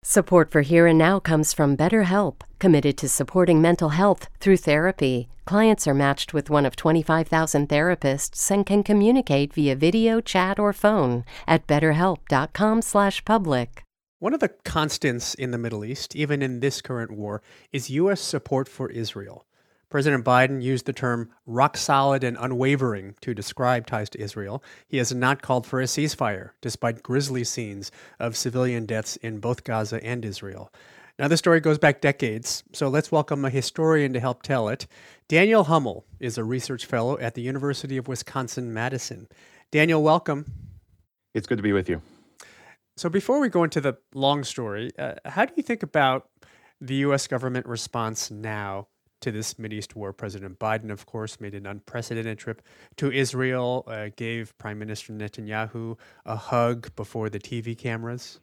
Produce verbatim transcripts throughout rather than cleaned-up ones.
Support for Here and Now comes from BetterHelp, committed to supporting mental health through therapy. Clients are matched with one of twenty-five thousand therapists and can communicate via video, chat, or phone at betterhelp.com slash public. One of the constants in the Middle East, even in this current war, is U S support for Israel. President Biden used the term rock solid and unwavering to describe ties to Israel. He has not called for a ceasefire, despite grisly scenes of civilian deaths in both Gaza and Israel. Now, the story goes back decades, so let's welcome a historian to help tell it. Daniel Hummel is a research fellow at the University of Wisconsin-Madison. Daniel, welcome. It's good to be with you. So before we go into the long story, uh, how do you think about the U S government response now to this Mideast war? President Biden, of course, made an unprecedented trip to Israel, uh, gave Prime Minister Netanyahu a hug before the T V cameras.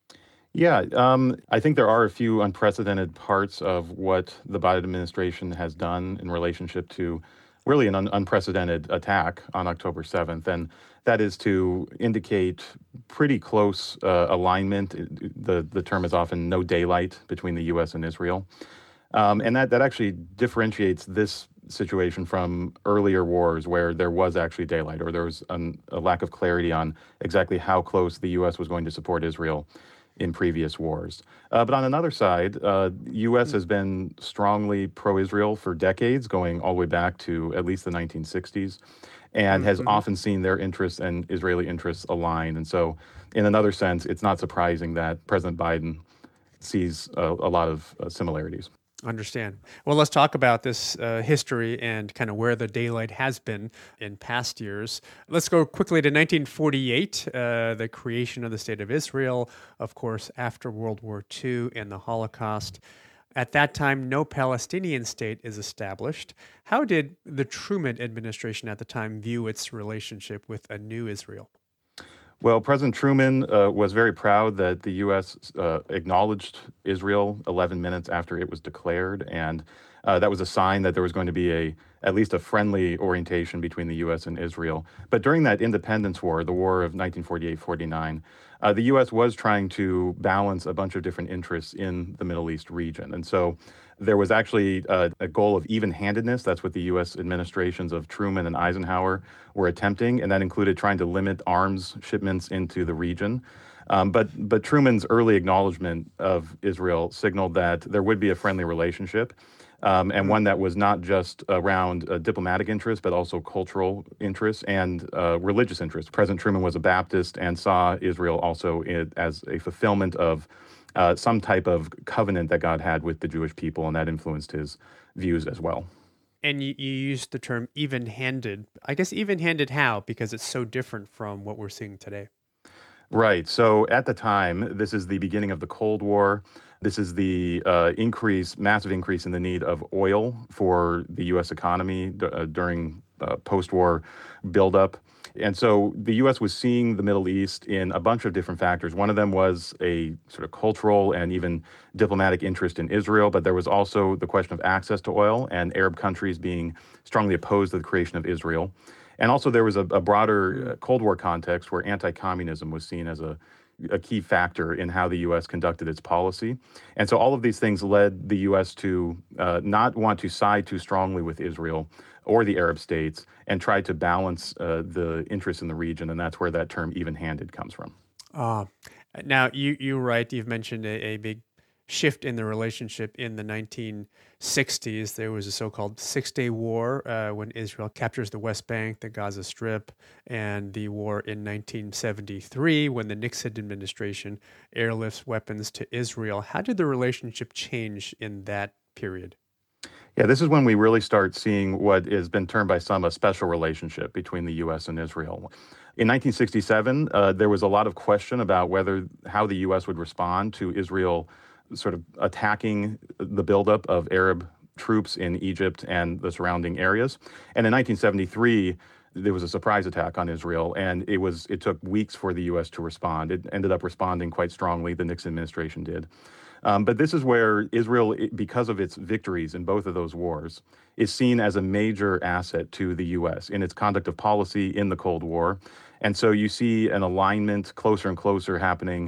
Yeah, um, I think there are a few unprecedented parts of what the Biden administration has done in relationship to really an un- unprecedented attack on October seventh. And that is to indicate pretty close uh, alignment. The, the term is often no daylight between the U S and Israel. Um, and that, that actually differentiates this situation from earlier wars where there was actually daylight or there was an, a lack of clarity on exactly how close the U S was going to support Israel in previous wars. Uh, but on another side, uh, U S has been strongly pro-Israel for decades, going all the way back to at least the nineteen sixties, and mm-hmm. has often seen their interests and Israeli interests align. And so in another sense, it's not surprising that President Biden sees a, a lot of uh, similarities. Understand. Well, let's talk about this uh, history and kind of where the daylight has been in past years. Let's go quickly to nineteen forty-eight, uh, the creation of the State of Israel, of course, after World War Two and the Holocaust. At that time, no Palestinian state is established. How did the Truman administration at the time view its relationship with a new Israel? Well, President Truman uh, was very proud that the U S uh, acknowledged Israel eleven minutes after it was declared, and uh, that was a sign that there was going to be a at least a friendly orientation between the U S and Israel. But during that independence war, the war of nineteen forty-eight forty-nine, uh, the U S was trying to balance a bunch of different interests in the Middle East region. And so there was actually uh, a goal of even-handedness. That's what the U S administrations of Truman and Eisenhower were attempting, and that included trying to limit arms shipments into the region. Um, but but Truman's early acknowledgement of Israel signaled that there would be a friendly relationship, um, and one that was not just around uh, diplomatic interests, but also cultural interests and uh, religious interests. President Truman was a Baptist and saw Israel also in, as a fulfillment of Uh, some type of covenant that God had with the Jewish people, and that influenced his views as well. And you, you used the term even-handed. I guess even-handed how? Because it's so different from what we're seeing today. Right. So at the time, this is the beginning of the Cold War. This is the uh, increase, massive increase in the need of oil for the U S economy d- uh, during uh, post-war buildup. And so the U S was seeing the Middle East in a bunch of different factors. One of them was a sort of cultural and even diplomatic interest in Israel, but there was also the question of access to oil and Arab countries being strongly opposed to the creation of Israel. And also there was a, a broader uh, Cold War context where anti-communism was seen as a, a key factor in how the U S conducted its policy. And so all of these things led the U S to uh, not want to side too strongly with Israel or the Arab states, and try to balance uh, the interests in the region, and that's where that term even-handed comes from. Uh, now, you, you're right, you've mentioned a, a big shift in the relationship in the nineteen sixties. There was a so-called Six-Day War uh, when Israel captures the West Bank, the Gaza Strip, and the war in nineteen seventy-three when the Nixon administration airlifts weapons to Israel. How did the relationship change in that period? Yeah, this is when we really start seeing what has been termed by some a special relationship between the U S and Israel. In nineteen sixty-seven, uh, there was a lot of question about whether how the U S would respond to Israel sort of attacking the buildup of Arab troops in Egypt and the surrounding areas. And in nineteen seventy-three, there was a surprise attack on Israel, and it was it took weeks for the U S to respond. It ended up responding quite strongly. The Nixon administration did. Um, but this is where Israel, because of its victories in both of those wars, is seen as a major asset to the U S in its conduct of policy in the Cold War. And so you see an alignment closer and closer happening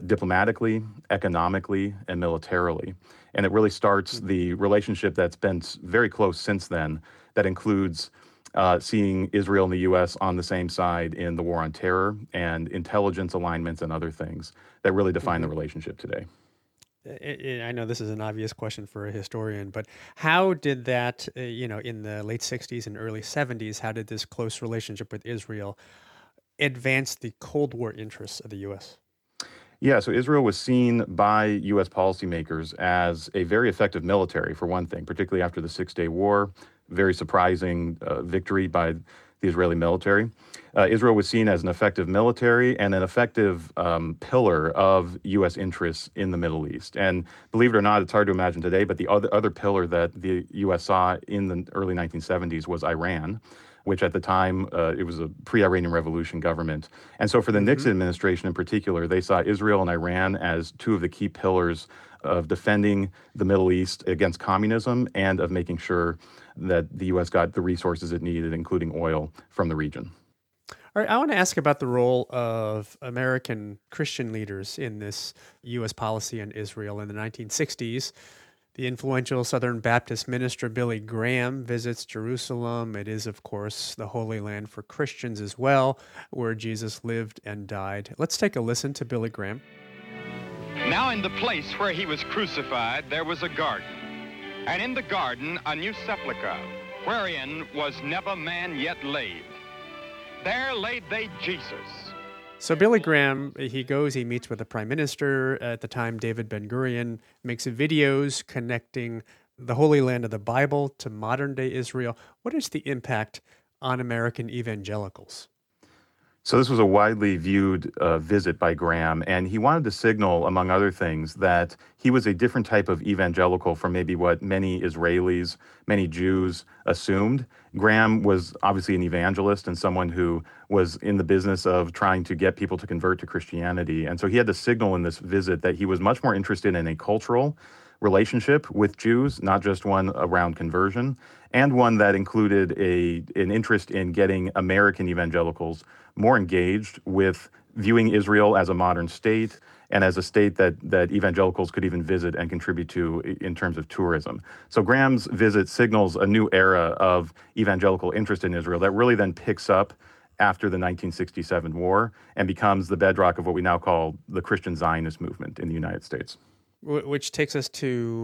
diplomatically, economically, and militarily. And it really starts the relationship that's been very close since then, that includes uh, seeing Israel and the U S on the same side in the war on terror and intelligence alignments and other things that really define mm-hmm. the relationship today. I know this is an obvious question for a historian, but how did that, uh, you know, in the late sixties and early seventies, how did this close relationship with Israel advance the Cold War interests of the U S? Yeah, so Israel was seen by U S policymakers as a very effective military, for one thing, particularly after the Six-Day War. Very surprising uh, victory by the Israeli military. Uh, Israel was seen as an effective military and an effective um, pillar of U S interests in the Middle East. And believe it or not, it's hard to imagine today, but the other, other pillar that the U S saw in the early nineteen seventies was Iran, which at the time, uh, it was a pre-Iranian Revolution government. And so for the mm-hmm. Nixon administration in particular, they saw Israel and Iran as two of the key pillars of defending the Middle East against communism and of making sure that the U S got the resources it needed, including oil, from the region. All right, I want to ask about the role of American Christian leaders in this U S policy in Israel. In the nineteen sixties, the influential Southern Baptist minister Billy Graham visits Jerusalem. It is, of course, the Holy Land for Christians as well, where Jesus lived and died. Let's take a listen to Billy Graham. Now in the place where he was crucified, there was a garden, and in the garden a new sepulchre, wherein was never man yet laid. There laid they Jesus. So Billy Graham, he goes, he meets with the prime minister at the time, David Ben-Gurion, makes videos connecting the Holy Land of the Bible to modern-day Israel. What is the impact on American evangelicals? So this was a widely viewed uh, visit by Graham, and he wanted to signal, among other things, that he was a different type of evangelical from maybe what many Israelis, many Jews assumed. Graham was obviously an evangelist and someone who was in the business of trying to get people to convert to Christianity. And so he had to signal in this visit that he was much more interested in a cultural relationship with Jews, not just one around conversion, and one that included a an interest in getting American evangelicals more engaged with viewing Israel as a modern state and as a state that that evangelicals could even visit and contribute to in terms of tourism. So Graham's visit signals a new era of evangelical interest in Israel that really then picks up after the nineteen sixty-seven war and becomes the bedrock of what we now call the Christian Zionist movement in the United States. Which takes us to,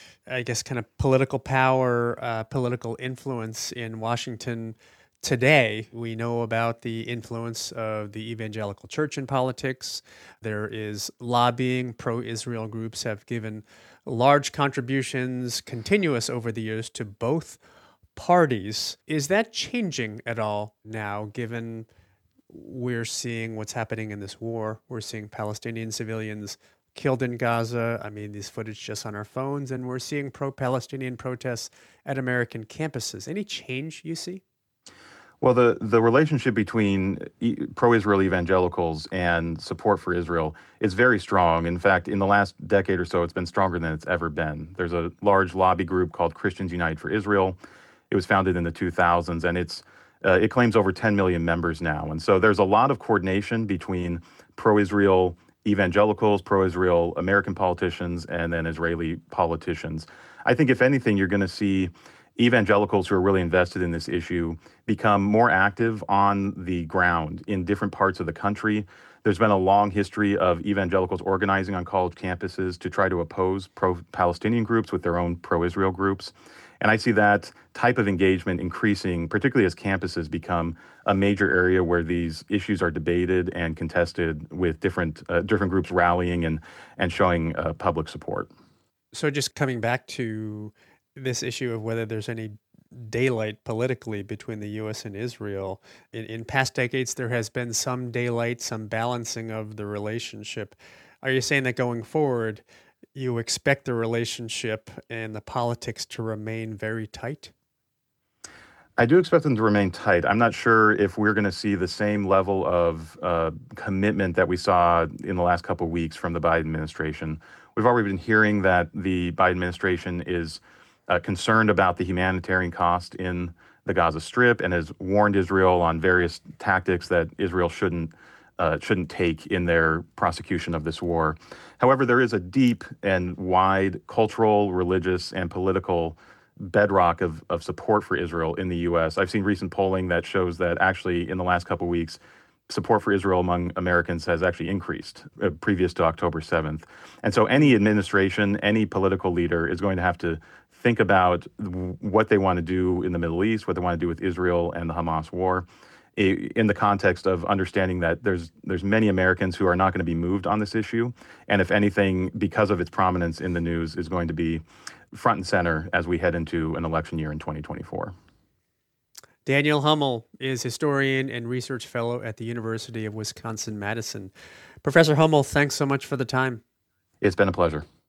I guess, kind of political power, uh, political influence in Washington today. We know about the influence of the evangelical church in politics. There is lobbying. Pro-Israel groups have given large contributions, continuous over the years, to both parties. Is that changing at all now, given we're seeing what's happening in this war? We're seeing Palestinian civilians killed in Gaza. I mean, this footage just on our phones, and we're seeing pro-Palestinian protests at American campuses. Any change you see? Well, the, the relationship between e- pro-Israel evangelicals and support for Israel is very strong. In fact, in the last decade or so, it's been stronger than it's ever been. There's a large lobby group called Christians Unite for Israel. It was founded in the two thousands, and it's uh, it claims over ten million members now. And so there's a lot of coordination between pro-Israel evangelicals, pro-Israel American politicians, and then Israeli politicians. I think if anything, you're going to see evangelicals who are really invested in this issue become more active on the ground in different parts of the country. There's been a long history of evangelicals organizing on college campuses to try to oppose pro-Palestinian groups with their own pro-Israel groups. And I see that type of engagement increasing, particularly as campuses become a major area where these issues are debated and contested, with different uh, different groups rallying and, and showing uh, public support. So just coming back to this issue of whether there's any daylight politically between the U S and Israel, in, in past decades there has been some daylight, some balancing of the relationship. Are you saying that going forward, you expect the relationship and the politics to remain very tight? I do expect them to remain tight. I'm not sure if we're going to see the same level of uh, commitment that we saw in the last couple of weeks from the Biden administration. We've already been hearing that the Biden administration is uh, concerned about the humanitarian cost in the Gaza Strip and has warned Israel on various tactics that Israel shouldn't uh, shouldn't take in their prosecution of this war. However, there is a deep and wide cultural, religious, and political bedrock of, of support for Israel in the U S. I've seen recent polling that shows that actually in the last couple of weeks, support for Israel among Americans has actually increased uh, previous to October seventh. And so any administration, any political leader is going to have to think about w- what they want to do in the Middle East, what they want to do with Israel and the Hamas war, i- in the context of understanding that there's there's many Americans who are not going to be moved on this issue. And if anything, because of its prominence in the news, is going to be front and center as we head into an election year in twenty twenty-four. Daniel Hummel is historian and research fellow at the University of Wisconsin-Madison. Professor Hummel, thanks so much for the time. It's been a pleasure.